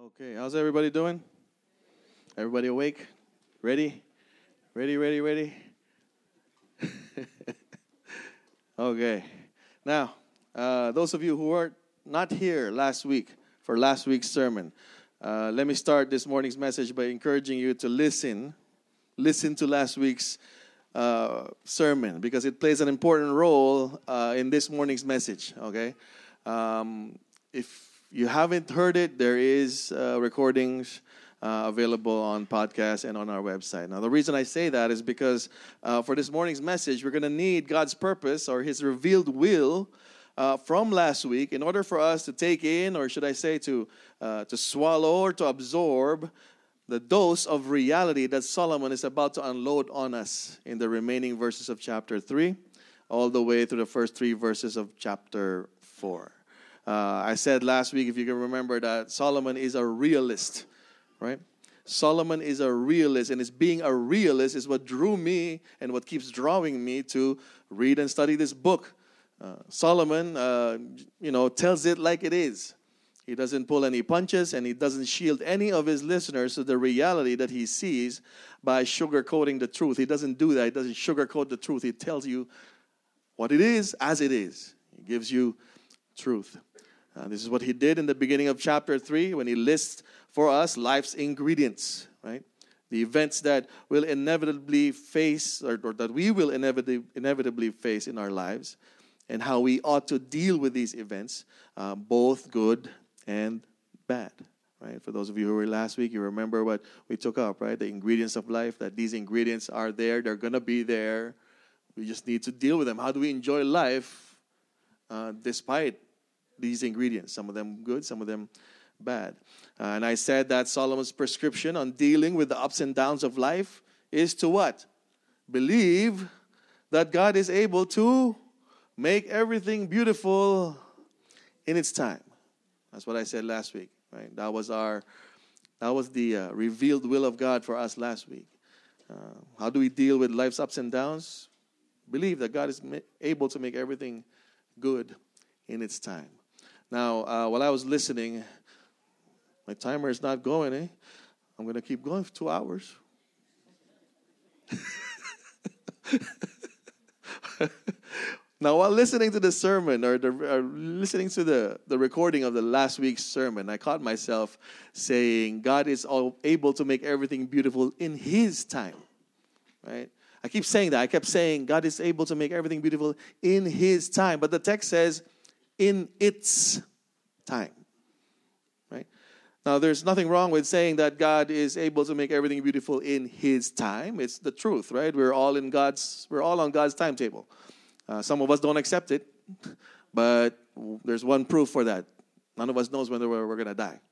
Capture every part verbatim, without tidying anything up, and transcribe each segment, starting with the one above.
Okay, how's everybody doing? Everybody awake? Ready? Ready, ready, ready? Okay. Now, uh, those of you who were not here last week for last week's sermon, uh, let me start this morning's message by encouraging you to listen. Listen to last week's uh, sermon because it plays an important role uh, in this morning's message, okay? Um, if you haven't heard it, there is uh, recordings uh, available on podcast and on our website. Now, the reason I say that is because uh, for this morning's message, we're going to need God's purpose or His revealed will uh, from last week in order for us to take in, or should I say to uh, to swallow or to absorb the dose of reality that Solomon is about to unload on us in the remaining verses of chapter three, all the way through the first three verses of chapter four. Uh, I said last week, if you can remember, that Solomon is a realist, right? Solomon is a realist, and it's being a realist is what drew me and what keeps drawing me to read and study this book. Uh, Solomon, uh, you know, tells it like it is. He doesn't pull any punches, and he doesn't shield any of his listeners to the reality that he sees by sugarcoating the truth. He doesn't do that. He doesn't sugarcoat the truth. He tells you what it is as it is. He gives you truth. Uh, this is what he did in the beginning of chapter three when he lists for us life's ingredients, right? The events that will inevitably face, or, or that we will inevitably, inevitably face in our lives, and how we ought to deal with these events, uh, both good and bad, right? For those of you who were last week, you remember what we took up, right? The ingredients of life, that these ingredients are there, they're going to be there. We just need to deal with them. How do we enjoy life uh, despite these ingredients? Some of them good, some of them bad. Uh, and I said that Solomon's prescription on dealing with the ups and downs of life is to what? Believe that God is able to make everything beautiful in its time. That's what I said last week, right? That was our, that was the uh, revealed will of God for us last week. Uh, how do we deal with life's ups and downs? Believe that God is ma- able to make everything good in its time. Now, uh, while I was listening, my timer is not going, eh? I'm going to keep going for two hours. Now, while listening to the sermon or, the, or listening to the, the recording of the last week's sermon, I caught myself saying, God is all able to make everything beautiful in His time, right? I keep saying that. I kept saying, God is able to make everything beautiful in His time. But the text says, in its time, right? Now, there's nothing wrong with saying that God is able to make everything beautiful in His time. It's the truth, right? We're all in God's, we're all on God's timetable. Uh, some of us don't accept it, but there's one proof for that. None of us knows when we're, we're going to die.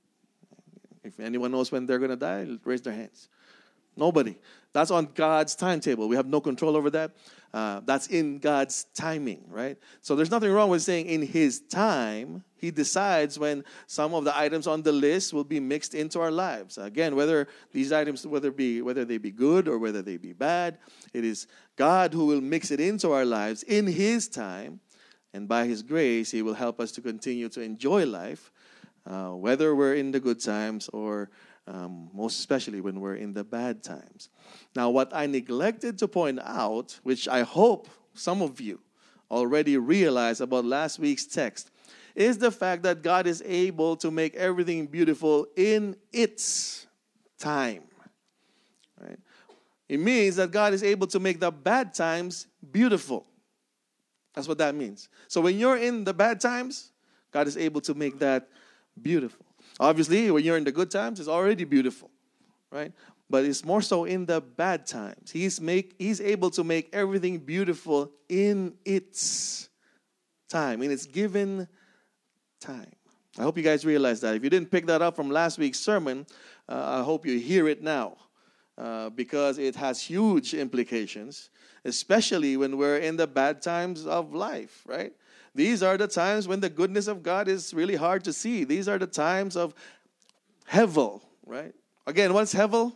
If anyone knows when they're going to die, raise their hands. Nobody. That's on God's timetable. We have no control over that. Uh, that's in God's timing, right? So there's nothing wrong with saying in His time, He decides when some of the items on the list will be mixed into our lives. Again, whether these items, whether be whether they be good or whether they be bad, it is God who will mix it into our lives in His time, and by His grace, He will help us to continue to enjoy life, uh, whether we're in the good times or Um, most especially when we're in the bad times. Now, what I neglected to point out, which I hope some of you already realize about last week's text, is the fact that God is able to make everything beautiful in its time. Right? It means that God is able to make the bad times beautiful. That's what that means. So when you're in the bad times, God is able to make that beautiful. Obviously, when you're in the good times, it's already beautiful, right? But it's more so in the bad times. He's make He's able to make everything beautiful in its time, in its given time. I hope you guys realize that. If you didn't pick that up from last week's sermon, uh, I hope you hear it now, uh, because it has huge implications, especially when we're in the bad times of life, right? These are the times when the goodness of God is really hard to see. These are the times of hevel, right? Again, what's hevel?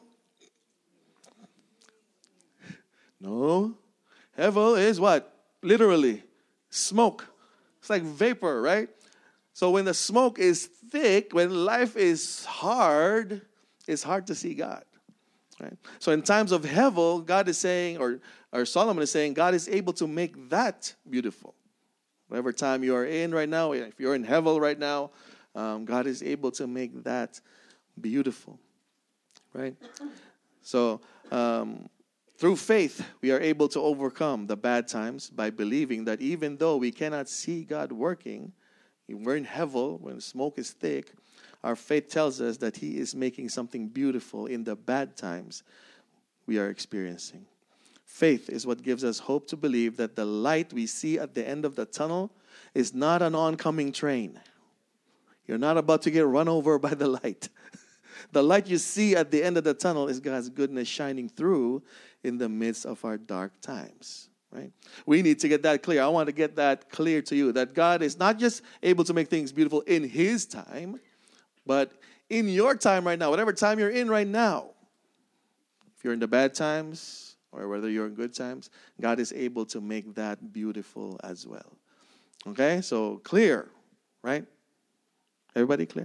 No. Hevel is what? Literally, smoke. It's like vapor, right? So when the smoke is thick, when life is hard, it's hard to see God. Right? So in times of hevel, God is saying, or, or Solomon is saying, God is able to make that beautiful. Whatever time you are in right now, if you're in hevel right now, um, God is able to make that beautiful. Right? So um, through faith, we are able to overcome the bad times by believing that even though we cannot see God working, we're in hevel, when smoke is thick, our faith tells us that He is making something beautiful in the bad times we are experiencing. Faith is what gives us hope to believe that the light we see at the end of the tunnel is not an oncoming train. You're not about to get run over by the light. The light you see at the end of the tunnel is God's goodness shining through in the midst of our dark times. Right? We need to get that clear. I want to get that clear to you, that God is not just able to make things beautiful in His time, but in your time right now, whatever time you're in right now, if you're in the bad times or whether you're in good times, God is able to make that beautiful as well. Okay? So clear, right? Everybody clear?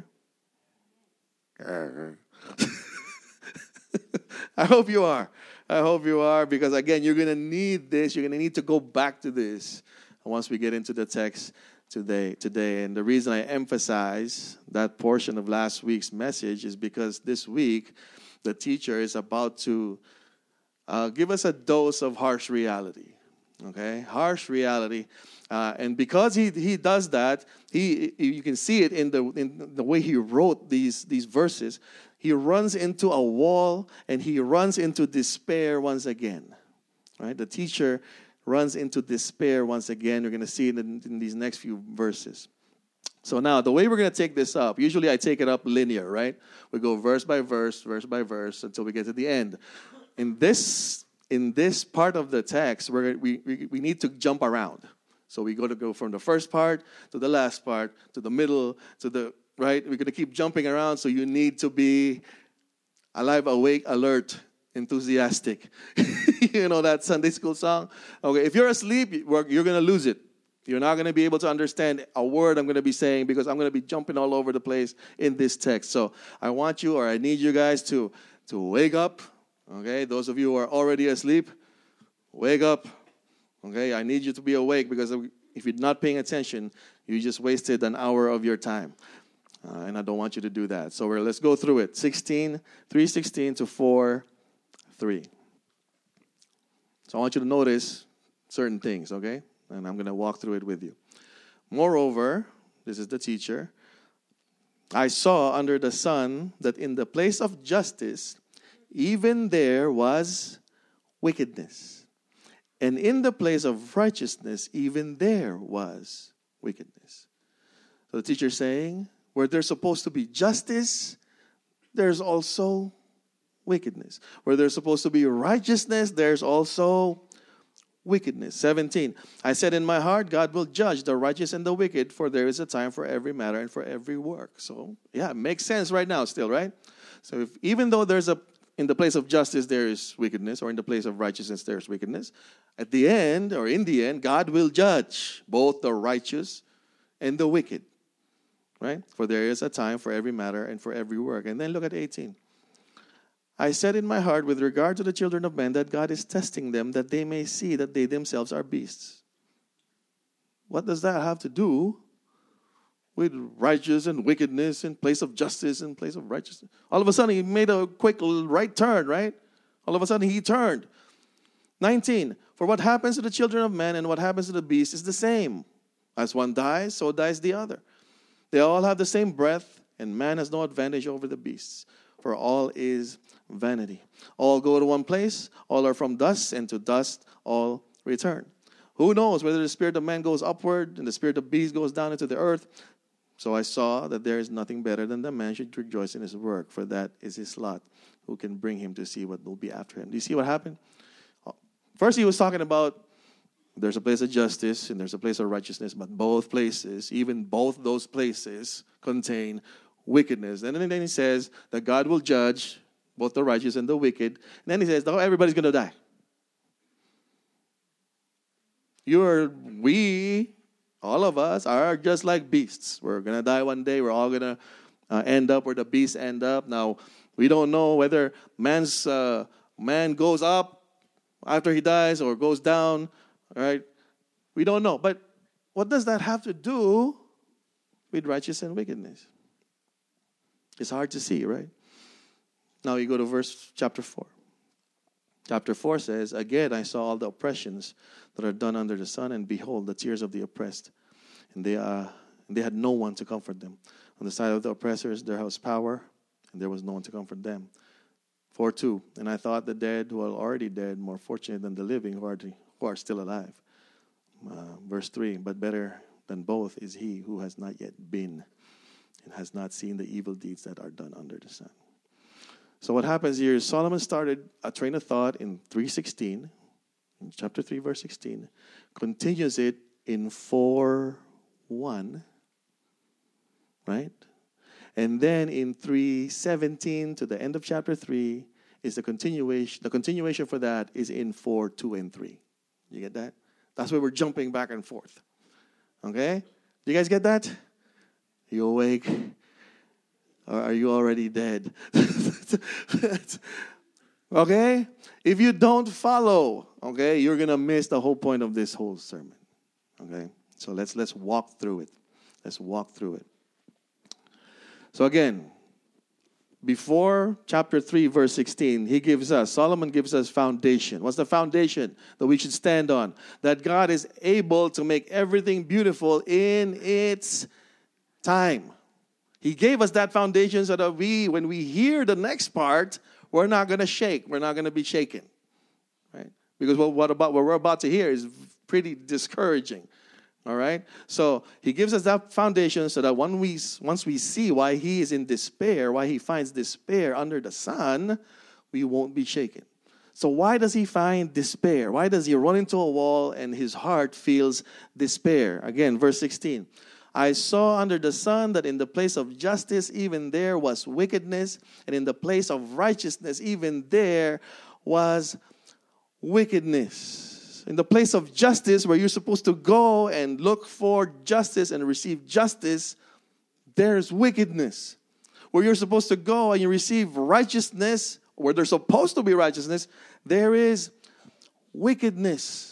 I hope you are. I hope you are, because again, you're going to need this. You're going to need to go back to this once we get into the text today. Today, and the reason I emphasize that portion of last week's message is because this week the teacher is about to uh, give us a dose of harsh reality. Okay, harsh reality, uh, and because he he does that, he you can see it in the in the way he wrote these these verses. He runs into a wall and he runs into despair once again. Right? The teacher runs into despair once again. You're going to see it in, in these next few verses. So now, the way we're going to take this up, usually I take it up linear, right? We go verse by verse, verse by verse, until we get to the end. In this in this part of the text, we're, we, we we need to jump around. So we go to go from the first part to the last part, to the middle, to the right? We're going to keep jumping around, so you need to be alive, awake, alert, enthusiastic. You know that Sunday school song? Okay, if you're asleep, you're going to lose it. You're not going to be able to understand a word I'm going to be saying because I'm going to be jumping all over the place in this text. So I want you, or I need you guys to, to wake up. Okay, those of you who are already asleep, wake up. Okay, I need you to be awake, because if you're not paying attention, you just wasted an hour of your time. Uh, and I don't want you to do that. So we're, let's go through it. sixteen, three sixteen to four three. So I want you to notice certain things, okay? And I'm going to walk through it with you. Moreover, this is the teacher, I saw under the sun that in the place of justice, even there was wickedness. And in the place of righteousness, even there was wickedness. So the teacher is saying, where there's supposed to be justice, there's also wickedness. Where there's supposed to be righteousness, there's also wickedness. seventeen. I said in my heart, God will judge the righteous and the wicked, for there is a time for every matter and for every work. So, yeah, it makes sense right now still, right? So if, even though there's a, in the place of justice there is wickedness, or in the place of righteousness there's wickedness, at the end, or in the end, God will judge both the righteous and the wicked. Right? For there is a time for every matter and for every work. And then look at eighteen. I said in my heart with regard to the children of men that God is testing them, that they may see that they themselves are beasts. What does that have to do with righteous and wickedness in place of justice in place of righteousness? All of a sudden he made a quick right turn, right? All of a sudden he turned. nineteen. For what happens to the children of men and what happens to the beast is the same. As one dies, so dies the other. They all have the same breath, and man has no advantage over the beasts, for all is vanity. All go to one place, all are from dust, and to dust all return. Who knows whether the spirit of man goes upward and the spirit of beast goes down into the earth? So I saw that there is nothing better than that man should rejoice in his work, for that is his lot. Who can bring him to see what will be after him? Do you see what happened? First he was talking about there's a place of justice and there's a place of righteousness, but both places, even both those places, contain wickedness. And then he says that God will judge both the righteous and the wicked. And then he says, oh, everybody's going to die. You're, we All of us are just like beasts. We're going to die one day. We're all going to uh, end up where the beasts end up. Now, we don't know whether man's uh, man goes up after he dies or goes down, right? We don't know. But what does that have to do with righteousness and wickedness? It's hard to see, right? Now you go to verse chapter four. Chapter four says, "Again I saw all the oppressions that are done under the sun, and behold, the tears of the oppressed. And they, uh, and they had no one to comfort them. On the side of the oppressors there was power, and there was no one to comfort them." four two, "And I thought the dead who are already dead more fortunate than the living who are, who are still alive." Uh, verse three, "But better than both is he who has not yet been and has not seen the evil deeds that are done under the sun." So what happens here is Solomon started a train of thought in three sixteen, in chapter three, verse sixteen, continues it in four one, right? And then in three seventeen to the end of chapter three is the continuation. The continuation for that is in four two and three. You get that? That's why we're jumping back and forth. Okay? Do you guys get that? Are you awake? Or are you already dead? Okay? If you don't follow, okay, you're going to miss the whole point of this whole sermon. Okay? So let's let's walk through it. Let's walk through it. So again, before chapter three, verse sixteen, he gives us, Solomon gives us foundation. What's the foundation that we should stand on? That God is able to make everything beautiful in its time. He gave us that foundation so that we, when we hear the next part, we're not going to shake. We're not going to be shaken. Right? Because what, what, about, what we're about to hear is pretty discouraging. All right? So he gives us that foundation so that when we, once we see why he is in despair, why he finds despair under the sun, we won't be shaken. So why does he find despair? Why does he run into a wall and his heart feels despair? Again, verse sixteen. "I saw under the sun that in the place of justice, even there was wickedness, and in the place of righteousness, even there was wickedness." In the place of justice, where you're supposed to go and look for justice and receive justice, there's wickedness. Where you're supposed to go and you receive righteousness, where there's supposed to be righteousness, there is wickedness.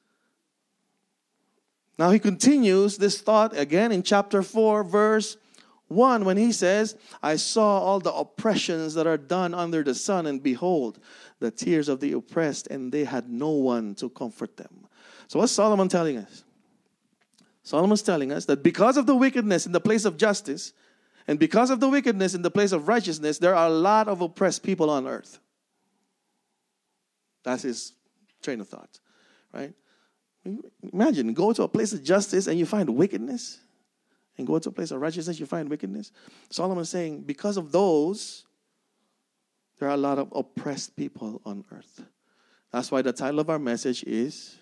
Now he continues this thought again in chapter four, verse one, when he says, "I saw all the oppressions that are done under the sun, and behold, the tears of the oppressed, and they had no one to comfort them." So what's Solomon telling us? Solomon's telling us that because of the wickedness in the place of justice, and because of the wickedness in the place of righteousness, there are a lot of oppressed people on earth. That's his train of thought, right? Imagine, go to a place of justice and you find wickedness. And go to a place of righteousness, you find wickedness. Solomon's saying, because of those, there are a lot of oppressed people on earth. That's why the title of our message is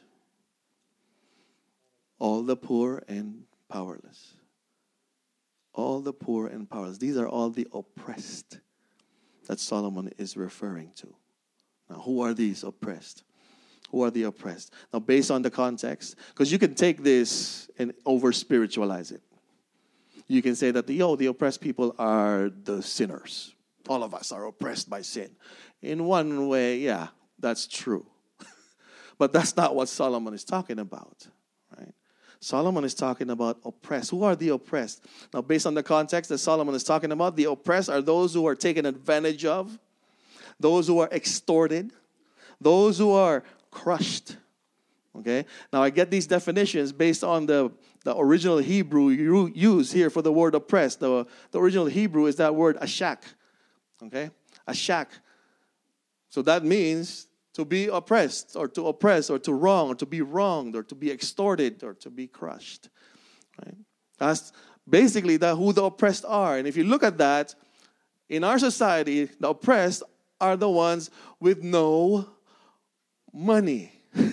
All the Poor and Powerless. All the poor and powerless. These are all the oppressed that Solomon is referring to. Now, who are these oppressed? Who are the oppressed? Now, based on the context, because you can take this and over-spiritualize it. You can say that, the, oh, the oppressed people are the sinners. All of us are oppressed by sin. In one way, yeah, that's true. But that's not what Solomon is talking about, right? Solomon is talking about oppressed. Who are the oppressed? Now, based on the context that Solomon is talking about, the oppressed are those who are taken advantage of, those who are extorted, those who are crushed. Okay? Now, I get these definitions based on the, the original Hebrew you use here for the word oppressed. The, the original Hebrew is that word ashak. Okay? Ashak. So that means to be oppressed, or to oppress, or to wrong, or to be wronged, or to be extorted, or to be crushed. Right? That's basically that who the oppressed are. And if you look at that, in our society, the oppressed are the ones with no money.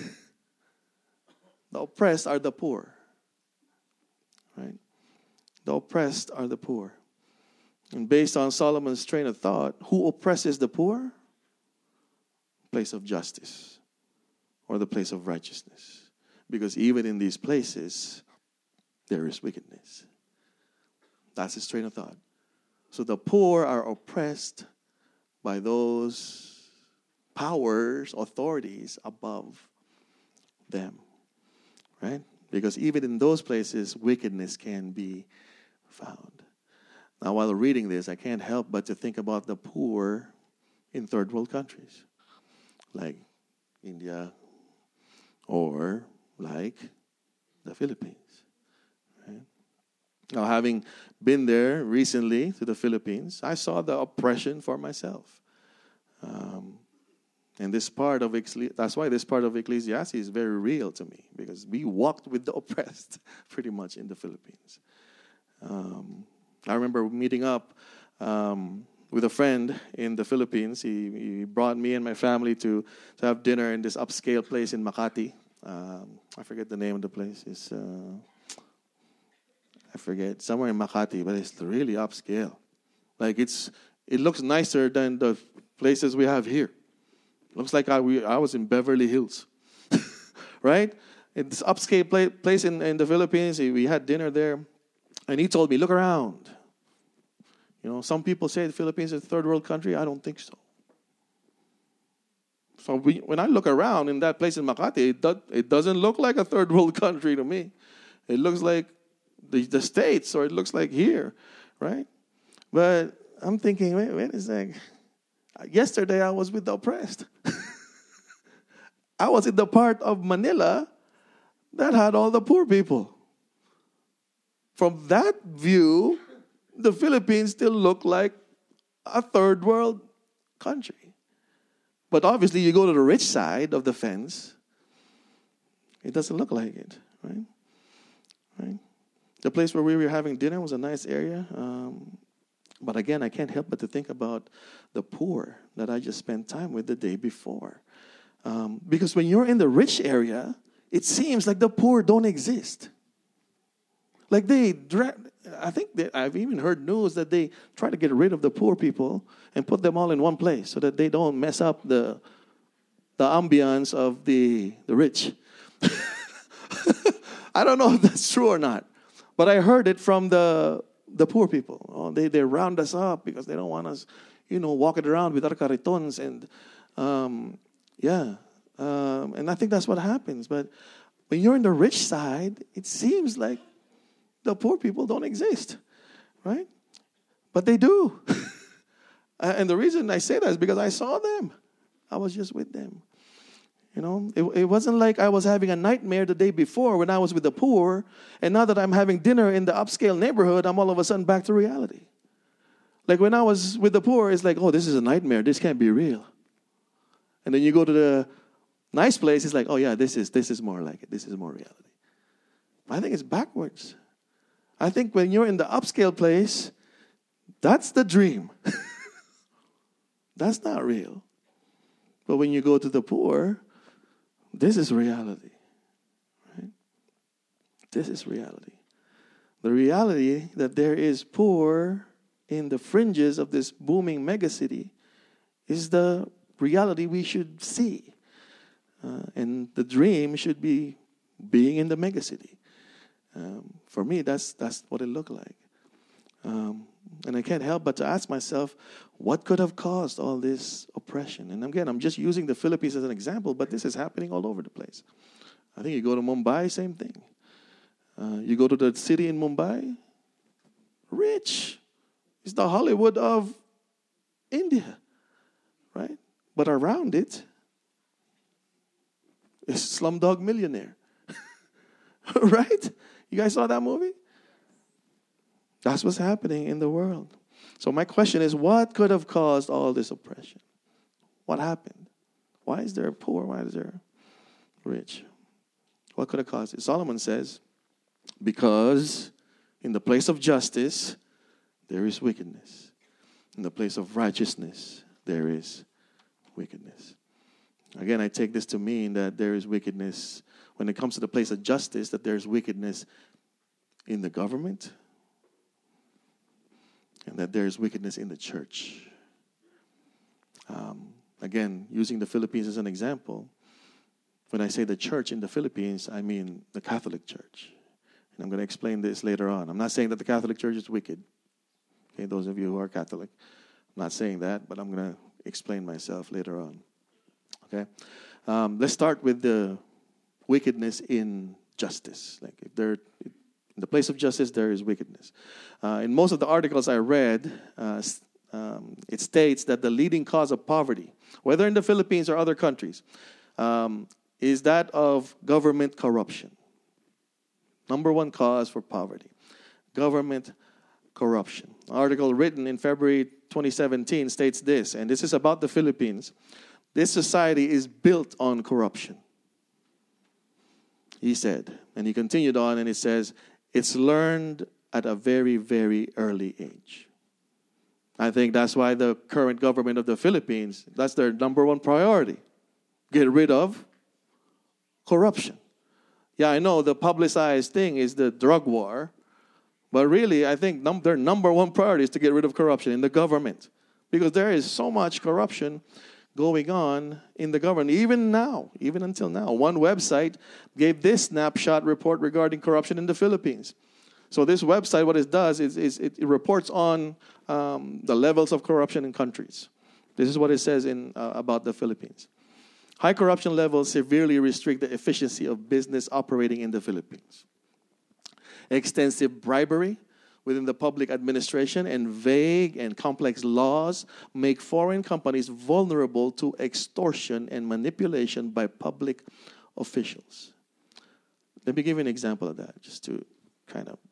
The oppressed are the poor. Right? The oppressed are the poor. And based on Solomon's train of thought, who oppresses the poor? Place of justice, or the place of righteousness. Because even in these places, there is wickedness. That's his train of thought. So the poor are oppressed by those powers, authorities above them, right? Because even in those places, wickedness can be found. Now, while reading this, I can't help but to think about the poor in third world countries, like India or like the Philippines. Right? Now, having been there recently to the Philippines, I saw the oppression for myself. Um, and this part of Ecclesi- that's why this part of Ecclesiastes is very real to me, because we walked with the oppressed pretty much in the Philippines. Um, I remember meeting up um, with a friend in the Philippines. He, he brought me and my family to, to have dinner in this upscale place in Makati. Um, I forget the name of the place. It's, uh, I forget, somewhere in Makati, but it's really upscale. Like it's, it looks nicer than the places we have here. Looks like I, we, I was in Beverly Hills, right? It's upscale play, place in, in the Philippines. We had dinner there. And he told me, look around. You know, some people say the Philippines is a third world country. I don't think so. So we, when I look around in that place in Makati, it, do, it doesn't look like a third world country to me. It looks like the, the States, or it looks like here, right? But I'm thinking, wait, wait a second. Yesterday I was with the oppressed. I was in the part of Manila that had all the poor people. From that view, the Philippines still look like a third world country. But obviously, you go to the rich side of the fence, it doesn't look like it, right? Right? The place where we were having dinner was a nice area. Um, but again, I can't help but to think about the poor that I just spent time with the day before. Um, because when you're in the rich area, it seems like the poor don't exist. Like they, I think that I've even heard news that they try to get rid of the poor people and put them all in one place so that they don't mess up the the ambiance of the the rich. I don't know if that's true or not, but I heard it from the the poor people. Oh, they they round us up because they don't want us, you know, walking around with our caritons and um, yeah, um, and I think that's what happens. But when you're in the rich side, it seems like the poor people don't exist, right? But they do. And the reason I say that is because I saw them. I was just with them. You know, it, it wasn't like I was having a nightmare the day before when I was with the poor, and now that I'm having dinner in the upscale neighborhood, I'm all of a sudden back to reality. Like when I was with the poor, it's like, oh, this is a nightmare. This can't be real. And then you go to the nice place, it's like, oh yeah, this is this is more like it. This is more reality. But I think it's backwards. I think when you're in the upscale place, that's the dream. That's not real. But when you go to the poor, this is reality. Right? This is reality. The reality that there is poor in the fringes of this booming megacity is the reality we should see. Uh, and the dream should be being in the megacity. Um, for me, that's that's what it looked like. Um, and I can't help but to ask myself, what could have caused all this oppression? And again, I'm just using the Philippines as an example, but this is happening all over the place. I think you go to Mumbai, same thing. Uh, you go to the city in Mumbai, rich. It's the Hollywood of India, right? But around it is Slumdog Millionaire, right? You guys saw that movie? That's what's happening in the world. So my question is, what could have caused all this oppression? What happened? Why is there poor? Why is there rich? What could have caused it? Solomon says, because in the place of justice, there is wickedness. In the place of righteousness, there is wickedness. Again, I take this to mean that there is wickedness when it comes to the place of justice, that there is wickedness in the government, and that there is wickedness in the church. Um, again, using the Philippines as an example, when I say the church in the Philippines, I mean the Catholic Church. And I'm going to explain this later on. I'm not saying that the Catholic Church is wicked. Okay, those of you who are Catholic. I'm not saying that, but I'm going to explain myself later on. Okay? Um, let's start with the wickedness in justice. Like if there, in the place of justice, there is wickedness. Uh, in most of the articles I read, uh, um, it states that the leading cause of poverty, whether in the Philippines or other countries, um, is that of government corruption. Number one cause for poverty, government corruption. An article written in February twenty seventeen states this, and this is about the Philippines. This society is built on corruption, he said. And he continued on and he says, it's learned at a very, very early age. I think that's why the current government of the Philippines, that's their number one priority. Get rid of corruption. Yeah, I know the publicized thing is the drug war, but really I think num- their number one priority is to get rid of corruption in the government. Because there is so much corruption going on in the government, even now, even until now. One website gave this snapshot report regarding corruption in the Philippines. So this website, what it does is, is it, it reports on um, the levels of corruption in countries. This is what it says in uh, about the Philippines. High corruption levels severely restrict the efficiency of business operating in the Philippines. Extensive bribery within the public administration and vague and complex laws make foreign companies vulnerable to extortion and manipulation by public officials. Let me give you an example of that, just to kind of.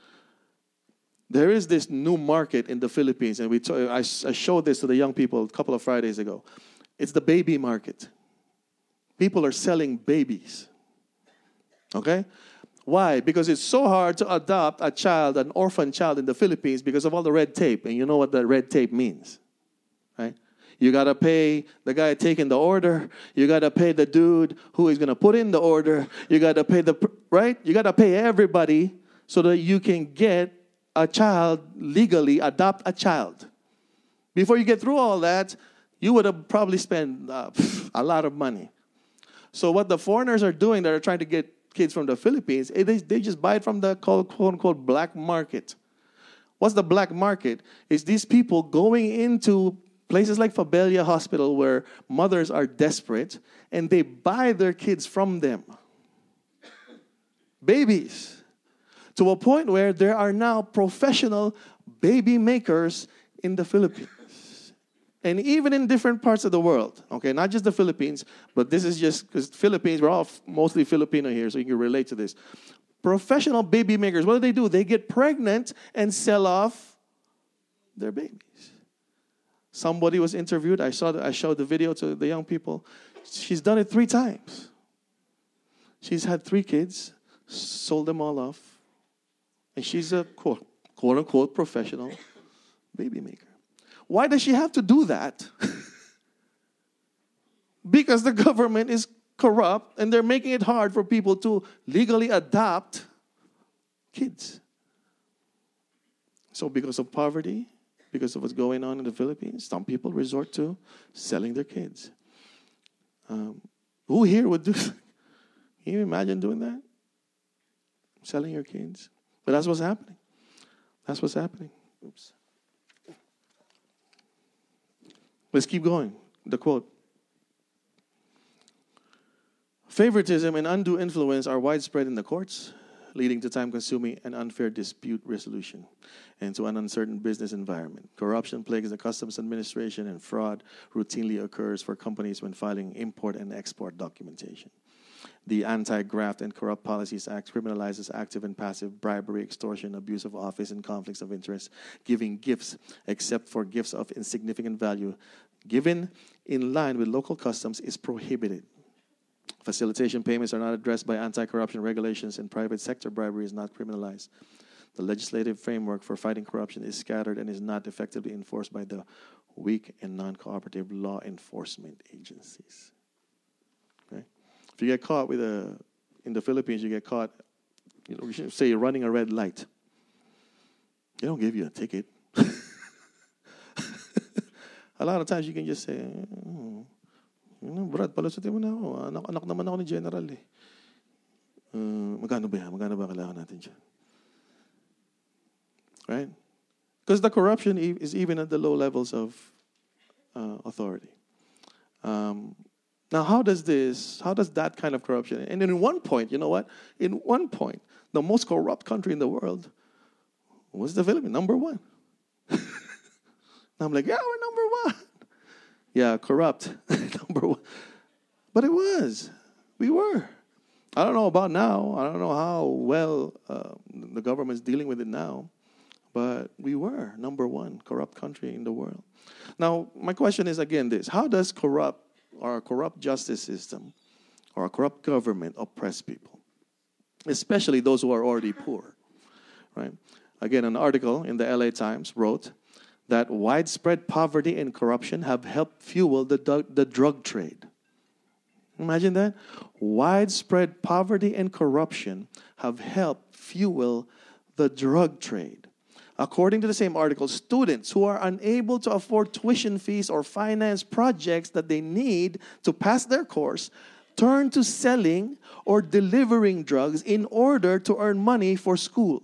There is this new market in the Philippines, and we t- I, I showed this to the young people a couple of Fridays ago. It's the baby market. People are selling babies. Okay? Why? Because it's so hard to adopt a child, an orphan child in the Philippines because of all the red tape. And you know what the red tape means, right? You got to pay the guy taking the order. You got to pay the dude who is going to put in the order. You got to pay the, right? You got to pay everybody so that you can get a child, legally adopt a child. Before you get through all that, you would have probably spent uh, a lot of money. So what the foreigners are doing that are trying to get kids from the Philippines, they, they just buy it from the quote-unquote black market. What's the black market? It's these people going into places like Fabella Hospital where mothers are desperate, and they buy their kids from them. Babies. To a point where there are now professional baby makers in the Philippines. And even in different parts of the world, okay, not just the Philippines, but this is just because Philippines, we're all f- mostly Filipino here, so you can relate to this. Professional baby makers, what do they do? They get pregnant and sell off their babies. Somebody was interviewed. I saw. The, I showed the video to the young people. She's done it three times. She's had three kids, sold them all off, and she's a quote, quote unquote professional baby maker. Why does she have to do that? Because the government is corrupt and they're making it hard for people to legally adopt kids. So because of poverty, because of what's going on in the Philippines, some people resort to selling their kids. Um, who here would do that? Can you imagine doing that? Selling your kids? But that's what's happening. That's what's happening. Oops. Let's keep going. The quote. Favoritism and undue influence are widespread in the courts, leading to time-consuming and unfair dispute resolution and to an uncertain business environment. Corruption plagues the customs administration, and fraud routinely occurs for companies when filing import and export documentation. The Anti-Graft and Corrupt Policies Act criminalizes active and passive bribery, extortion, abuse of office, and conflicts of interest. Giving gifts, except for gifts of insignificant value, given in line with local customs, is prohibited. Facilitation payments are not addressed by anti-corruption regulations, and private sector bribery is not criminalized. The legislative framework for fighting corruption is scattered and is not effectively enforced by the weak and non-cooperative law enforcement agencies. Okay? If you get caught with a, in the Philippines, you get caught, you know, say you're running a red light. They don't give you a ticket. A lot of times you can just say, oh, you know, Brad, palusutin mo na ako. Anak, anak naman ako ni General eh. Uh, magkano ba yan? Magkano ba kailangan natin dyan? Right? Because the corruption is even at the low levels of uh, authority. Um, now, how does this, how does that kind of corruption, and in one point, you know what? In one point, the most corrupt country in the world was the Philippines, number one. And I'm like, yeah, we're number one. Yeah, corrupt, number one. But it was. We were. I don't know about now. I don't know how well uh, the government's dealing with it now. But we were number one corrupt country in the world. Now, my question is again this. How does corrupt or a corrupt justice system or a corrupt government oppress people? Especially those who are already poor. Right? Again, an article in the L A Times wrote that widespread poverty and corruption have helped fuel the, the drug trade. Imagine that. Widespread poverty and corruption have helped fuel the drug trade. According to the same article, students who are unable to afford tuition fees or finance projects that they need to pass their course turn to selling or delivering drugs in order to earn money for school.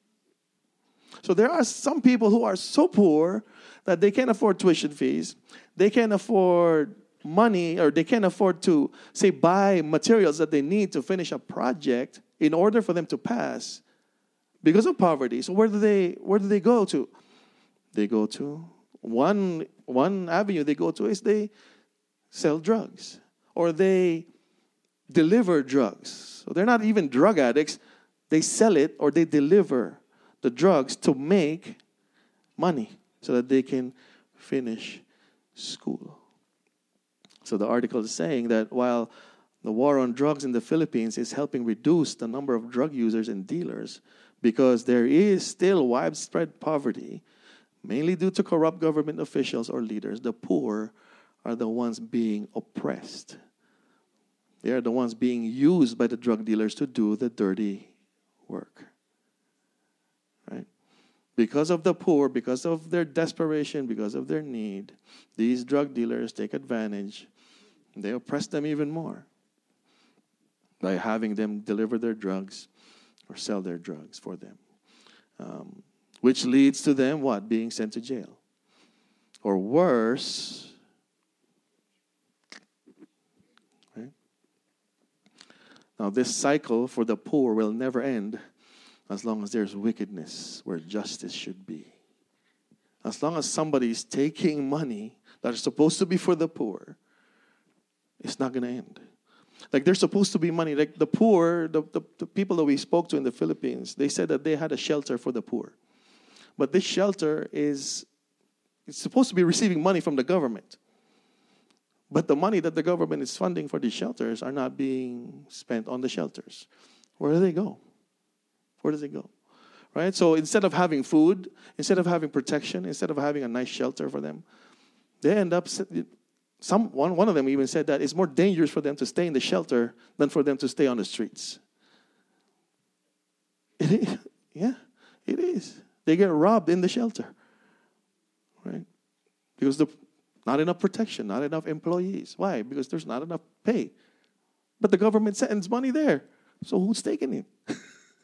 So there are some people who are so poor that they can't afford tuition fees, they can't afford money, or they can't afford to, say, buy materials that they need to finish a project in order for them to pass. Because of poverty. So where do they where do they go to? They go to one one avenue they go to is they sell drugs or they deliver drugs. So they're not even drug addicts. They sell it or they deliver the drugs to make money so that they can finish school. So the article is saying that while the war on drugs in the Philippines is helping reduce the number of drug users and dealers, because there is still widespread poverty, mainly due to corrupt government officials or leaders, the poor are the ones being oppressed. They are the ones being used by the drug dealers to do the dirty work. Right? Because of the poor, because of their desperation, because of their need, these drug dealers take advantage. They oppress them even more by having them deliver their drugs or sell their drugs for them. Um, which leads to them, what? Being sent to jail. Or worse, right? Now this cycle for the poor will never end as long as there's wickedness where justice should be. As long as somebody is taking money that is supposed to be for the poor, it's not going to end. Like there's supposed to be money. Like the poor, the, the, the people that we spoke to in the Philippines, they said that they had a shelter for the poor. But this shelter is it's supposed to be receiving money from the government. But the money that the government is funding for these shelters are not being spent on the shelters. Where do they go? Where does it go? Right? So instead of having food, instead of having protection, instead of having a nice shelter for them, they end up... Some one, one of them even said that it's more dangerous for them to stay in the shelter than for them to stay on the streets. It is, yeah, it is. They get robbed in the shelter, right? Because the not enough protection, not enough employees. Why? Because there's not enough pay. But the government sends money there, so who's taking it?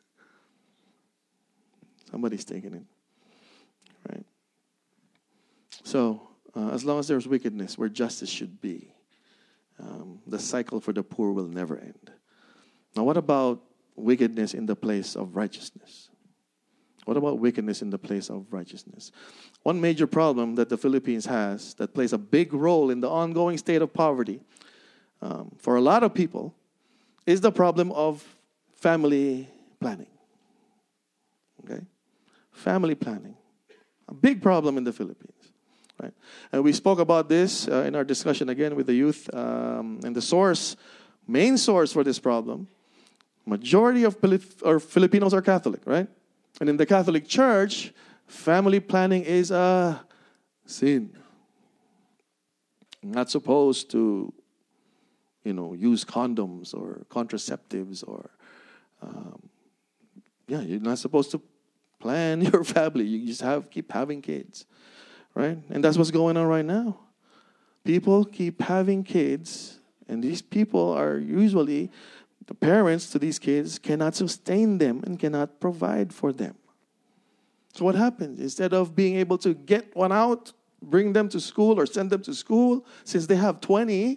Somebody's taking it, right? So. Uh, as long as there's wickedness where justice should be, um, the cycle for the poor will never end. Now, what about wickedness in the place of righteousness? What about wickedness in the place of righteousness? One major problem that the Philippines has that plays a big role in the ongoing state of poverty um, for a lot of people is the problem of family planning. Okay? Family planning. A big problem in the Philippines. Right. And we spoke about this uh, in our discussion again with the youth. Um, and the source, main source for this problem, majority of Pilip- or Filipinos are Catholic, right? And in the Catholic Church, family planning is a sin. You're not supposed to, you know, use condoms or contraceptives or, um, yeah, you're not supposed to plan your family. You just have keep having kids. Right? And that's what's going on right now. People keep having kids, and these people are usually the parents to these kids cannot sustain them and cannot provide for them. So what happens? Instead of being able to get one out, bring them to school or send them to school, since they have twenty,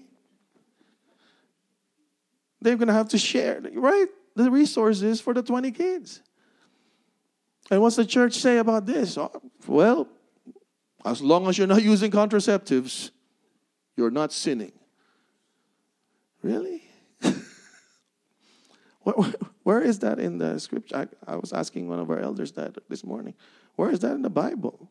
they're going to have to share, right, the resources for the twenty kids. And what's the church say about this? Well, as long as you're not using contraceptives, you're not sinning. Really? where, where, where is that in the scripture? I, I was asking one of our elders that this morning. Where is that in the Bible?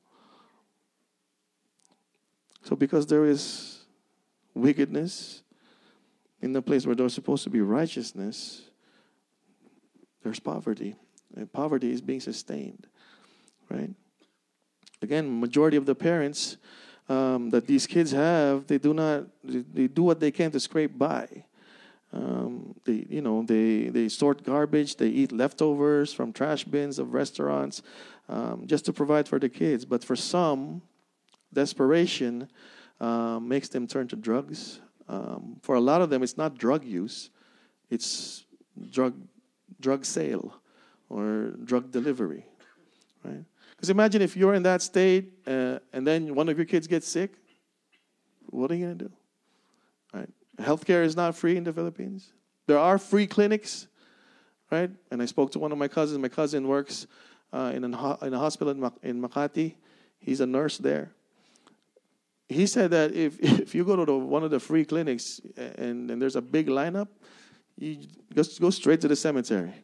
So because there is wickedness in the place where there's supposed to be righteousness, there's poverty. And poverty is being sustained, right? Again, majority of the parents um, that these kids have, they do not, they, they do what they can to scrape by. Um, they, you know, they, they sort garbage, they eat leftovers from trash bins of restaurants um, just to provide for the kids. But for some, desperation uh, makes them turn to drugs. Um, for a lot of them, it's not drug use, it's drug drug sale or drug delivery, right? Because imagine if you're in that state uh, and then one of your kids gets sick, what are you going to do? Right? Healthcare is not free in the Philippines. There are free clinics, right? And I spoke to one of my cousins. My cousin works uh, in, an ho- in a hospital in, Mac- in Makati. He's a nurse there. He said that if if you go to the, one of the free clinics and, and there's a big lineup, you just go straight to the cemetery.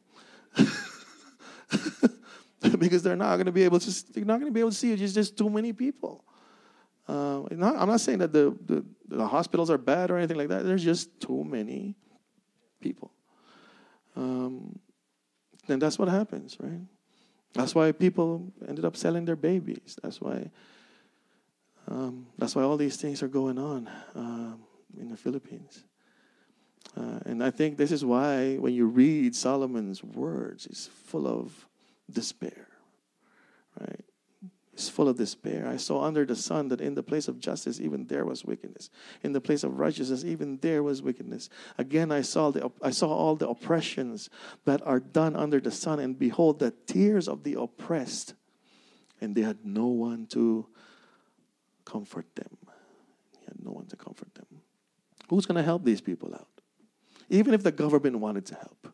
Because they're not going to be able to. They're not going to be able to see you. There's just too many people. Uh, not, I'm not saying that the, the the hospitals are bad or anything like that. There's just too many people, um, and that's what happens, right? That's why people ended up selling their babies. That's why. Um, that's why all these things are going on um, in the Philippines. Uh, and I think this is why when you read Solomon's words, it's full of despair, right? It's full of despair. I saw under the sun that in the place of justice, even there was wickedness. In the place of righteousness, even there was wickedness. Again, I saw the I saw all the oppressions that are done under the sun, and behold, the tears of the oppressed, and they had no one to comfort them. He had no one to comfort them. Who's going to help these people out? Even if the government wanted to help.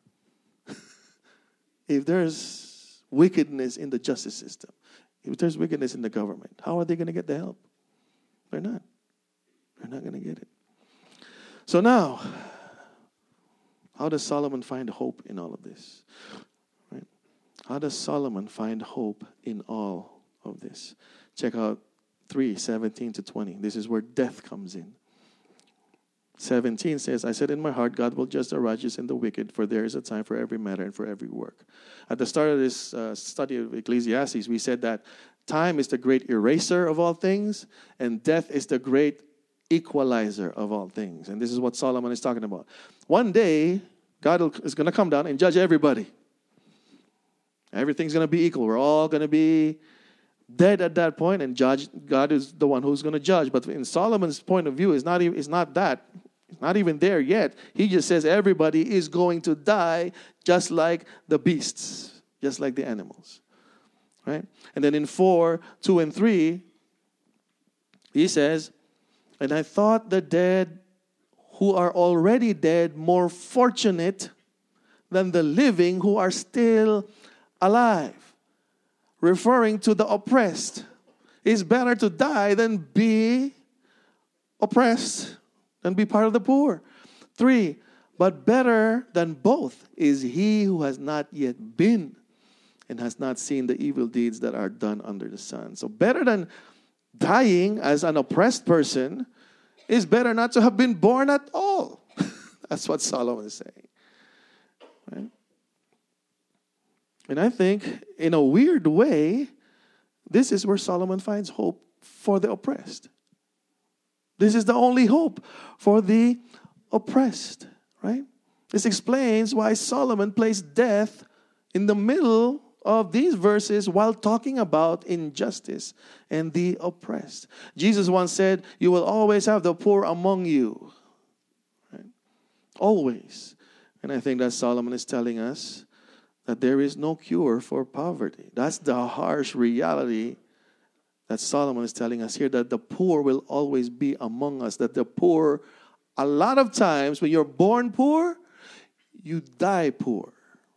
If there's wickedness in the justice system, if there's wickedness in the government, how are they going to get the help? They're not. They're not going to get it. So now, how does Solomon find hope in all of this? Right? How does Solomon find hope in all of this? Check out three, seventeen to twenty. This is where death comes in. seventeen says, I said in my heart, God will judge the righteous and the wicked, for there is a time for every matter and for every work. At the start of this uh, study of Ecclesiastes, we said that time is the great eraser of all things, and death is the great equalizer of all things. And this is what Solomon is talking about. One day, God is going to come down and judge everybody. Everything's going to be equal. We're all going to be dead at that point, and judge. God is the one who's going to judge. But in Solomon's point of view, it's not even, it's not that. It's not even there yet. He just says everybody is going to die just like the beasts, just like the animals. Right? And then in four, two, and three, he says, and I thought the dead who are already dead more fortunate than the living who are still alive. Referring to the oppressed. It's better to die than be oppressed, than be part of the poor. Three, but better than both is he who has not yet been and has not seen the evil deeds that are done under the sun. So better than dying as an oppressed person is better not to have been born at all. That's what Solomon is saying. Right? And I think, in a weird way, this is where Solomon finds hope for the oppressed. This is the only hope for the oppressed, right? This explains why Solomon placed death in the middle of these verses while talking about injustice and the oppressed. Jesus once said, you will always have the poor among you. Right? Always. And I think that Solomon is telling us that there is no cure for poverty. That's the harsh reality that Solomon is telling us here, that the poor will always be among us, that the poor, a lot of times when you're born poor, you die poor.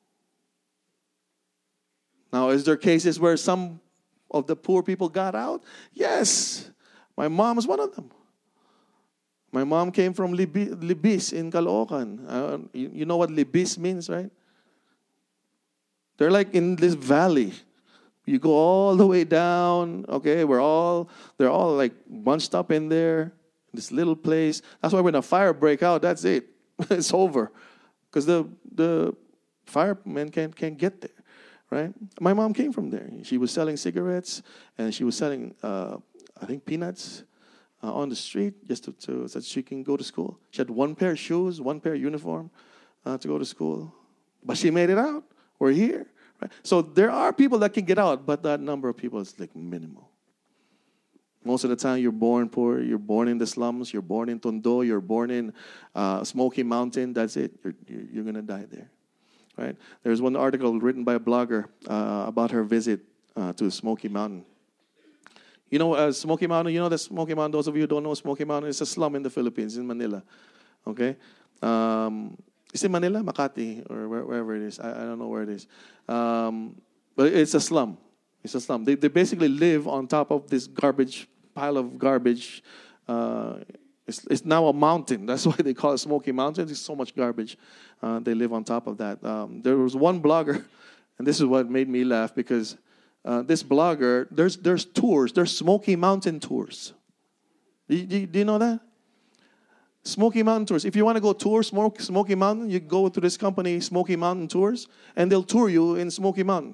Now, is there cases where some of the poor people got out? Yes. My mom is one of them. My mom came from Libi- Libis in Caloocan. Uh, you, you know what Libis means, right? They're like in this valley. You go all the way down, okay? We're all, they're all like bunched up in there, this little place. That's why when a fire break out, that's it. It's over. Because the the firemen can't, can't get there, right? My mom came from there. She was selling cigarettes, and she was selling, uh, I think, peanuts uh, on the street just to, to, so that she can go to school. She had one pair of shoes, one pair of uniform uh, to go to school. But she made it out. We're here. Right? So there are people that can get out, but that number of people is like minimal. Most of the time you're born poor, you're born in the slums, you're born in Tondo, you're born in uh, Smoky Mountain, that's it. You're, you're, you're going to die there. Right? There's one article written by a blogger uh, about her visit uh, to Smoky Mountain. You know uh, Smoky Mountain, you know the Smoky Mountain, those of you who don't know Smoky Mountain, it's a slum in the Philippines, in Manila. Okay? Um, Is it Manila, Makati, or where, wherever it is? I, I don't know where it is. Um, but it's a slum. It's a slum. They, they basically live on top of this garbage, pile of garbage. Uh, it's, it's now a mountain. That's why they call it Smoky Mountain. There's so much garbage. Uh, they live on top of that. Um, there was one blogger, and this is what made me laugh, because uh, this blogger, there's there's tours. There's Smoky Mountain tours. Do you, do you, do you know that? Smoky Mountain Tours. If you want to go tour Smoke, Smoky Mountain, you go to this company, Smoky Mountain Tours, and they'll tour you in Smoky Mountain.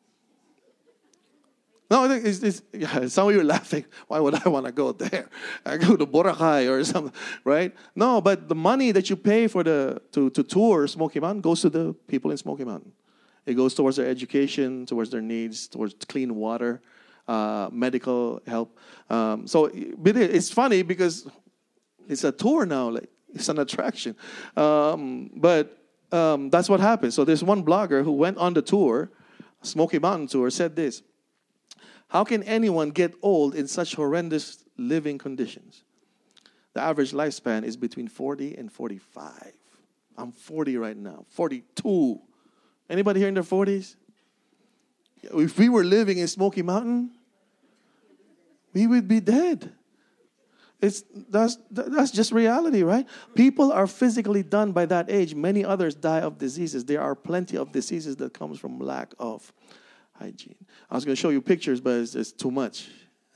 No, it's, it's, yeah, some of you are laughing. Why would I want to go there? I go to Boracay or something, right? No, but the money that you pay for the to, to tour Smoky Mountain goes to the people in Smoky Mountain. It goes towards their education, towards their needs, towards clean water, uh, medical help. Um, so but it, it's funny because it's a tour now, like it's an attraction. Um, but um, that's what happened. So there's one blogger who went on the tour, Smoky Mountain tour, said this: how can anyone get old in such horrendous living conditions? The average lifespan is between forty and forty-five. I'm forty right now, forty-two. Anybody here in their forties? If we were living in Smoky Mountain, we would be dead. It's that's that's just reality, right? People are physically done by that age. Many others die of diseases. There are plenty of diseases that comes from lack of hygiene. I was going to show you pictures, but it's, it's too much.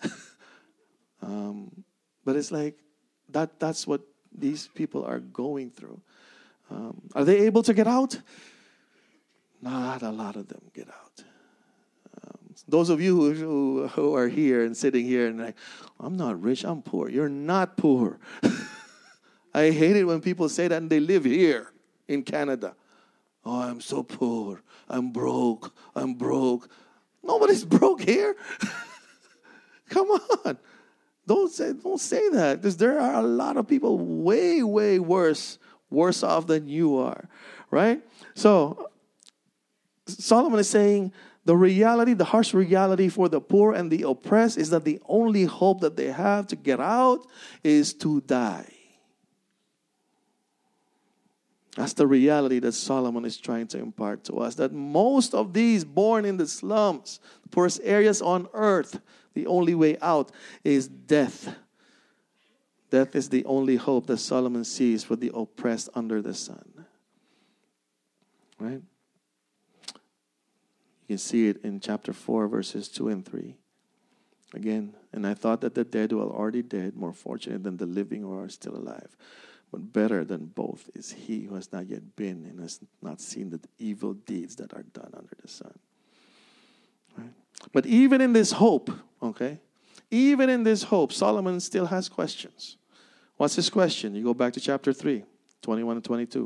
um, but it's like that. That's what these people are going through. Um, are they able to get out? Not a lot of them get out. Those of you who, who, who are here and sitting here and like, I'm not rich, I'm poor. You're not poor. I hate it when people say that and they live here in Canada. Oh, I'm so poor. I'm broke. I'm broke. Nobody's broke here. Come on. Don't say, don't say that, because there are a lot of people way, way worse, worse off than you are, right? So Solomon is saying, the reality, the harsh reality for the poor and the oppressed is that the only hope that they have to get out is to die. That's the reality that Solomon is trying to impart to us. That most of these born in the slums, the poorest areas on earth, the only way out is death. Death is the only hope that Solomon sees for the oppressed under the sun. Right? You can see it in chapter four, verses two and three. Again, and I thought that the dead were already dead, more fortunate than the living who are still alive. But better than both is he who has not yet been and has not seen the evil deeds that are done under the sun. Right? But even in this hope, okay, even in this hope, Solomon still has questions. What's his question? You go back to chapter three, twenty-one and twenty-two.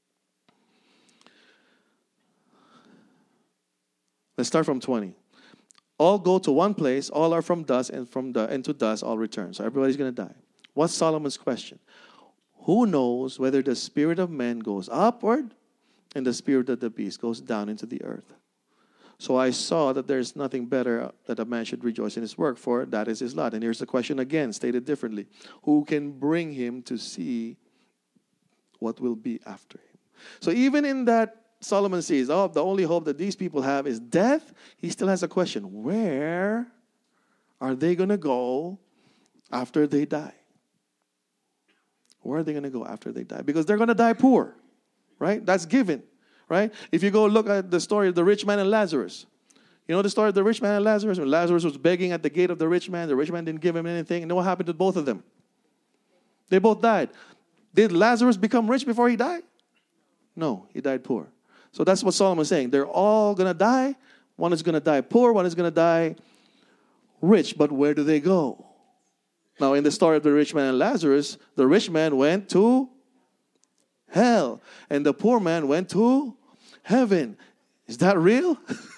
Let's start from twenty. All go to one place, all are from dust, and from the and to dust all return. So everybody's going to die. What's Solomon's question? Who knows whether the spirit of man goes upward and the spirit of the beast goes down into the earth. So I saw that there's nothing better that a man should rejoice in his work, for that is his lot. And here's the question again, stated differently. Who can bring him to see what will be after him? So even in that, Solomon says, oh, the only hope that these people have is death. He still has a question. Where are they going to go after they die? Where are they going to go after they die? Because they're going to die poor, right? That's given. Right? If you go look at the story of the rich man and Lazarus. You know the story of the rich man and Lazarus? When Lazarus was begging at the gate of the rich man, the rich man didn't give him anything. And what happened to both of them? They both died. Did Lazarus become rich before he died? No, he died poor. So that's what Solomon is saying. They're all going to die. One is going to die poor. One is going to die rich. But where do they go? Now, in the story of the rich man and Lazarus, the rich man went to hell. And the poor man went to heaven. Is that real?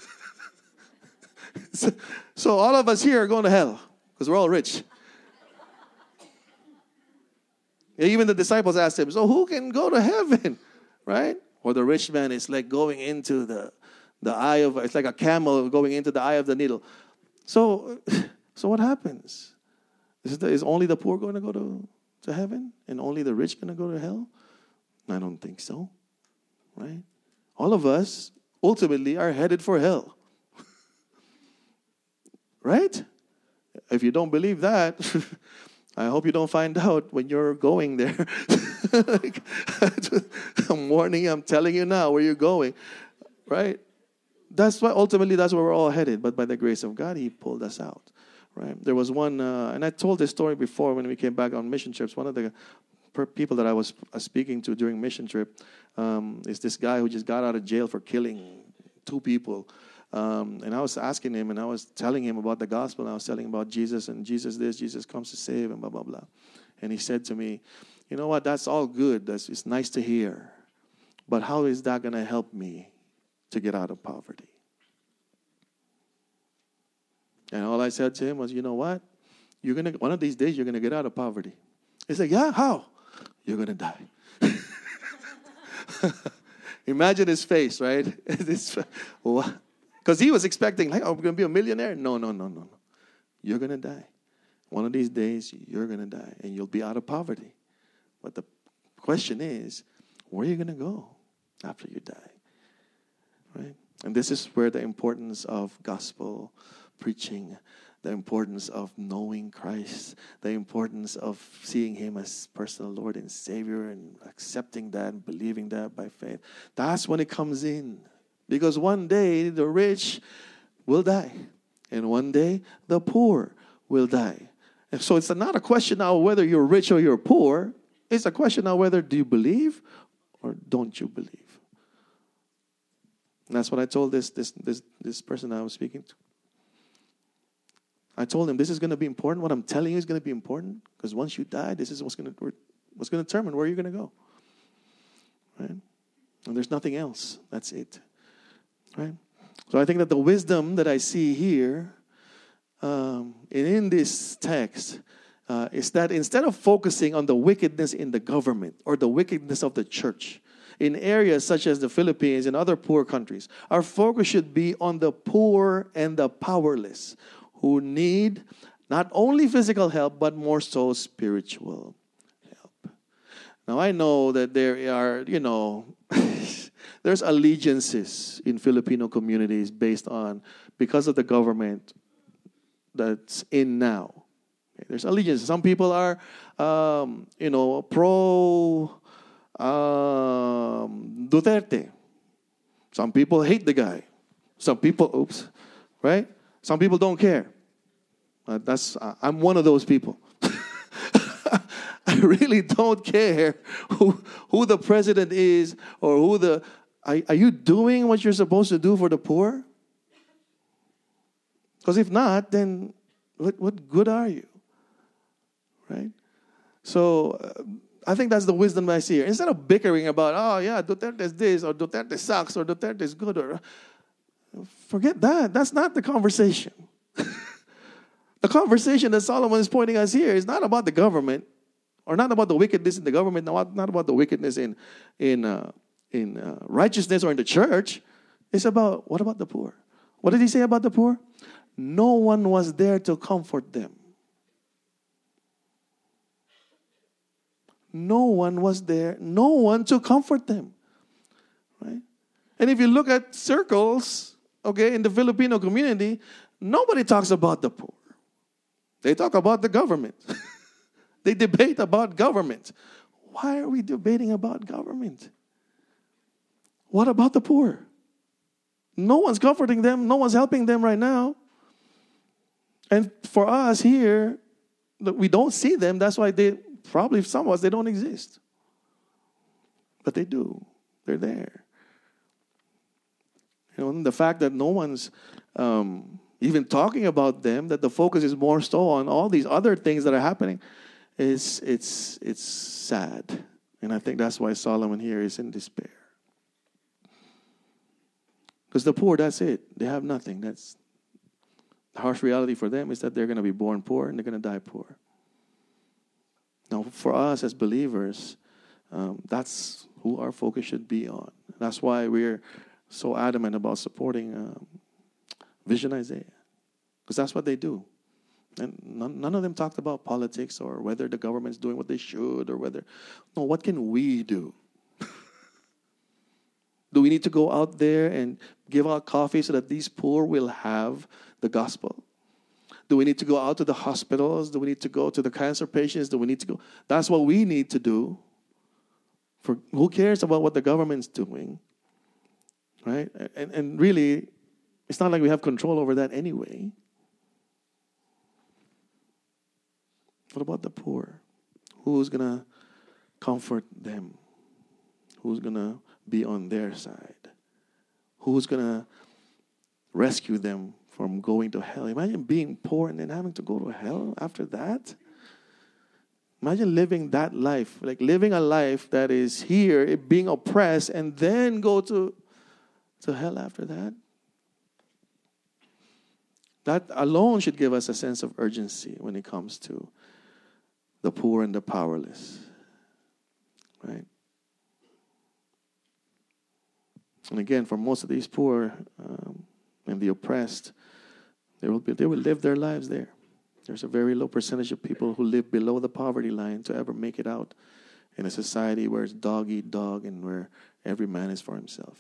so, so all of us here are going to hell because we're all rich. Even the disciples asked him, so who can go to heaven? Right? Or the rich man is like going into the, the eye of, it's like a camel going into the eye of the needle. So, so what happens? Is, the, is only the poor going to go to, to heaven? And only the rich going to go to hell? I don't think so. Right? All of us ultimately are headed for hell. Right? If you don't believe that, I hope you don't find out when you're going there. I'm warning you, I'm telling you now where you're going. Right? That's why ultimately that's where we're all headed. But by the grace of God, He pulled us out. Right? There was one, uh, and I told this story before when we came back on mission trips. One of the people that I was speaking to during mission trip um, is this guy who just got out of jail for killing two people. Um, and I was asking him, and I was telling him about the gospel, and I was telling him about Jesus, and Jesus this, Jesus comes to save, and blah, blah, blah. And he said to me, you know what, that's all good. That's, it's nice to hear. But how is that going to help me to get out of poverty? And all I said to him was, you know what? You're gonna one of these days, you're going to get out of poverty. He said, yeah, how? You're going to die. Imagine his face, right? Because he was expecting, like, oh, I'm going to be a millionaire. No, no, no, no, no. You're going to die. One of these days, you're going to die, and you'll be out of poverty. But the question is, where are you going to go after you die? Right? And this is where the importance of gospel preaching, the importance of knowing Christ, the importance of seeing Him as personal Lord and Savior and accepting that and believing that by faith. That's when it comes in. Because one day the rich will die. And one day the poor will die. And so it's not a question now whether you're rich or you're poor. It's a question now whether do you believe or don't you believe. And that's what I told this, this, this, this person I was speaking to. I told him, this is going to be important. What I'm telling you is going to be important. Because once you die, this is what's going to what's going to determine where you're going to go. Right? And there's nothing else. That's it. Right? So I think that the wisdom that I see here um, and in this text uh, is that instead of focusing on the wickedness in the government or the wickedness of the church in areas such as the Philippines and other poor countries, our focus should be on the poor and the powerless, who need not only physical help, but more so spiritual help. Now, I know that there are, you know, there's allegiances in Filipino communities based on, because of the government that's in now. Okay, there's allegiances. Some people are, um, you know, pro um, Duterte. Some people hate the guy. Some people, oops, right? Some people don't care. Uh, that's uh, I'm one of those people. I really don't care who who the president is or who the. Are, are you doing what you're supposed to do for the poor? Because if not, then what what good are you? Right. So uh, I think that's the wisdom I see here. Instead of bickering about, oh yeah, Duterte's this or Duterte sucks or Duterte's good or. Forget that. That's not the conversation. The conversation that Solomon is pointing us here is not about the government, or not about the wickedness in the government, not, not about the wickedness in in uh, in uh, righteousness or in the church. It's about, what about the poor? What did he say about the poor? No one was there to comfort them. No one was there. No one to comfort them. Right? And if you look at circles, okay, in the Filipino community, nobody talks about the poor. They talk about the government. They debate about government. Why are we debating about government? What about the poor? No one's comforting them. No one's helping them right now. And for us here, we don't see them. That's why they, probably some of us, they don't exist. But they do. They're there. You know, and the fact that no one's um, even talking about them, that the focus is more so on all these other things that are happening, is it's it's sad. And I think that's why Solomon here is in despair. Because the poor, that's it. They have nothing. That's the harsh reality for them is that they're going to be born poor and they're going to die poor. Now, for us as believers, um, that's who our focus should be on. That's why we're so adamant about supporting um, Vision Isaiah. Because that's what they do. And none, none of them talked about politics or whether the government's doing what they should or whether... No, what can we do? Do we need to go out there and give out coffee so that these poor will have the gospel? Do we need to go out to the hospitals? Do we need to go to the cancer patients? Do we need to go? That's what we need to do. For who cares about what the government's doing? Right? And, and really, it's not like we have control over that anyway. What about the poor? Who's going to comfort them? Who's going to be on their side? Who's going to rescue them from going to hell? Imagine being poor and then having to go to hell after that. Imagine living that life, like living a life that is here, being oppressed, and then go to, to hell after that. That alone should give us a sense of urgency when it comes to the poor and the powerless. Right? And again, for most of these poor um, and the oppressed, they will be, they will live their lives there. There's a very low percentage of people who live below the poverty line to ever make it out in a society where it's dog eat dog and where every man is for himself.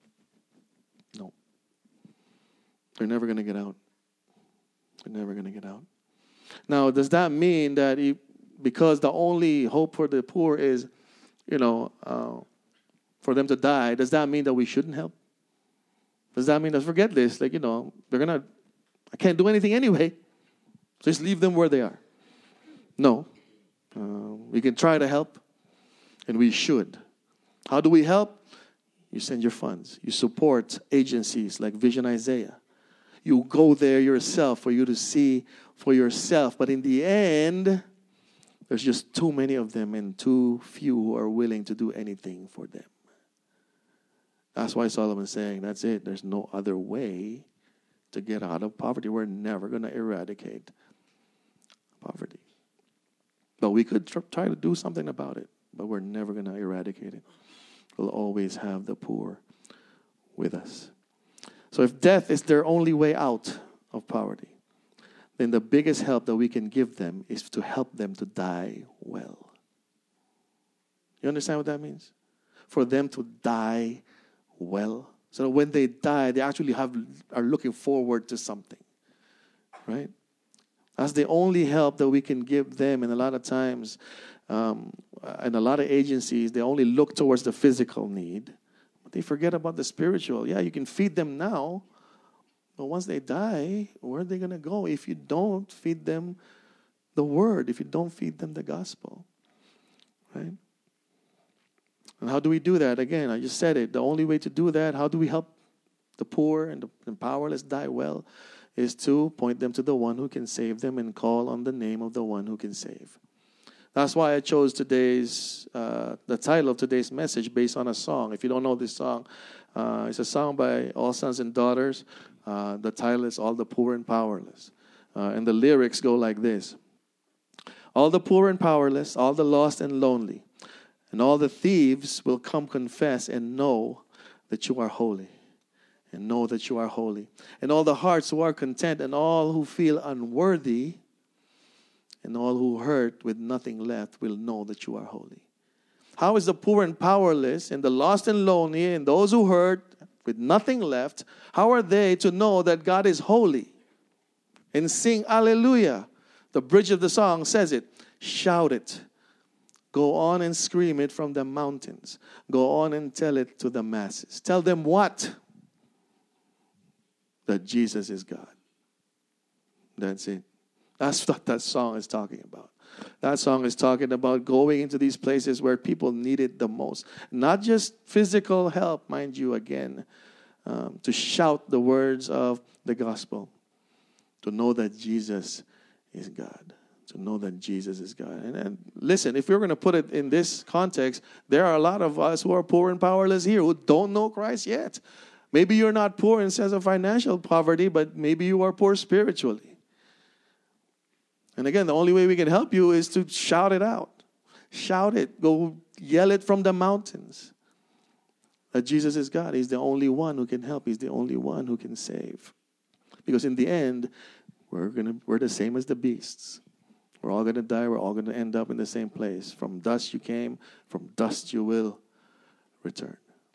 No. They're never going to get out. They're never going to get out. Now, does that mean that he, because the only hope for the poor is, you know, uh, for them to die, does that mean that we shouldn't help? Does that mean that forget this? Like, you know, they're going to, I can't do anything anyway. Just leave them where they are. No. Uh, we can try to help, and we should. How do we help? You send your funds. You support agencies like Vision Isaiah. You go there yourself for you to see for yourself. But in the end, there's just too many of them and too few who are willing to do anything for them. That's why Solomon's saying, that's it. There's no other way to get out of poverty. We're never going to eradicate poverty. But we could tr- try to do something about it, but we're never going to eradicate it. We'll always have the poor with us. So if death is their only way out of poverty, then the biggest help that we can give them is to help them to die well. You understand what that means? For them to die well. So that when they die, they actually have are looking forward to something. Right? That's the only help that we can give them. And a lot of times, um, and a lot of agencies, they only look towards the physical need. But they forget about the spiritual. Yeah, you can feed them now. But once they die, where are they going to go if you don't feed them the word, if you don't feed them the gospel? Right? And how do we do that? Again, I just said it. The only way to do that, how do we help the poor and the and powerless die well, is to point them to the one who can save them and call on the name of the one who can save. That's why I chose today's, uh, the title of today's message based on a song. If you don't know this song, uh, it's a song by All Sons and Daughters. Uh, the title is All the Poor and Powerless. Uh, and the lyrics go like this. All the poor and powerless, all the lost and lonely, And all the thieves will come confess and know that you are holy. And know that you are holy. And all the hearts who are content and all who feel unworthy and all who hurt with nothing left will know that you are holy. How is the poor and powerless and the lost and lonely and those who hurt with nothing left, how are they to know that God is holy? And sing hallelujah. The bridge of the song says it. Shout it. Go on and scream it from the mountains. Go on and tell it to the masses. Tell them what? That Jesus is God. That's it. That's what that song is talking about. That song is talking about going into these places where people need it the most. Not just physical help, mind you, again, um, to shout the words of the gospel. To know that Jesus is God. To know that Jesus is God. And, and listen, if you're going to put it in this context, there are a lot of us who are poor and powerless here who don't know Christ yet. Maybe you're not poor in sense of financial poverty, but maybe you are poor spiritually. And again, the only way we can help you is to shout it out. Shout it. Go yell it from the mountains. That Jesus is God. He's the only one who can help. He's the only one who can save. Because in the end, we're gonna we're the same as the beasts. We're all going to die. We're all going to end up in the same place. From dust you came. From dust you will return.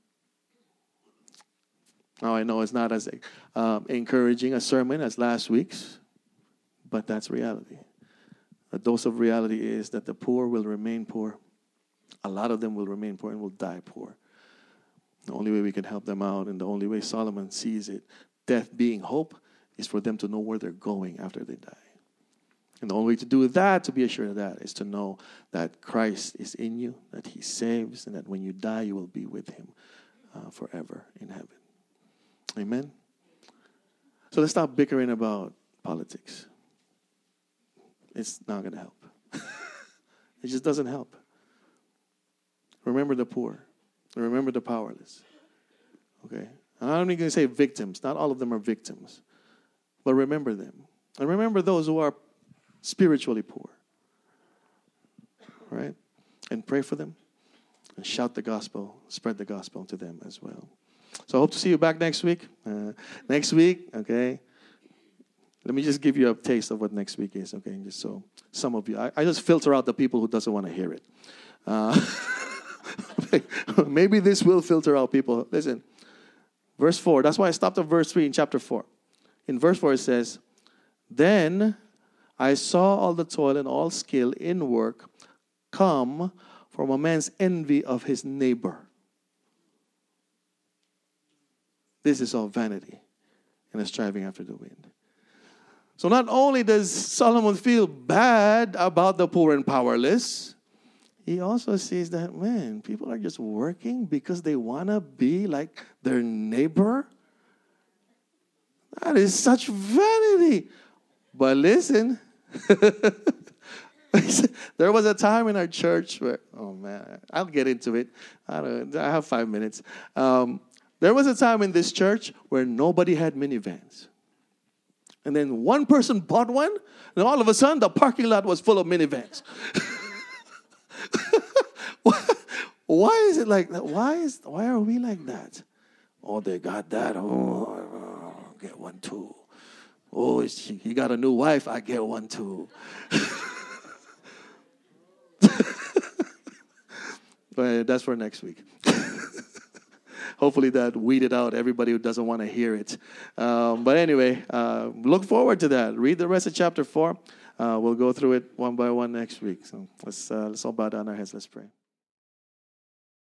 Now, I know it's not as um, encouraging a sermon as last week's, but that's reality. A dose of reality is that the poor will remain poor. A lot of them will remain poor and will die poor. The only way we can help them out, and the only way Solomon sees it, death being hope, is for them to know where they're going after they die. And the only way to do that, to be assured of that, is to know that Christ is in you, that he saves, and that when you die, you will be with him uh, forever in heaven. Amen? So let's stop bickering about politics. It's not going to help. It just doesn't help. Remember the poor. Remember the powerless. Okay? I'm not even going to say victims. Not all of them are victims. But remember them. And remember those who are spiritually poor. Right? And pray for them. And shout the gospel. Spread the gospel to them as well. So I hope to see you back next week. Uh, next week, okay? Let me just give you a taste of what next week is, okay? Just so some of you, I, I just filter out the people who doesn't want to hear it. Uh, maybe this will filter out people. Listen, verse four. That's why I stopped at verse three in chapter four. In verse four it says, "Then I saw all the toil and all skill in work come from a man's envy of his neighbor. This is all vanity and a striving after the wind." So not only does Solomon feel bad about the poor and powerless, he also sees that, man, people are just working because they want to be like their neighbor. That is such vanity. But listen, there was a time in our church where, oh man, I'll get into it. I don't I have five minutes. Um, there was a time in this church where nobody had minivans. And then one person bought one, and all of a sudden the parking lot was full of minivans. Why is it like that? Why is why are we like that? Oh, they got that. Oh, I'll get one too. Oh, he got a new wife. I get one too. But that's for next week. Hopefully that weeded out everybody who doesn't want to hear it. Um, but anyway, uh, look forward to that. Read the rest of chapter four. Uh, we'll go through it one by one next week. So let's uh, let's all bow down our heads. Let's pray.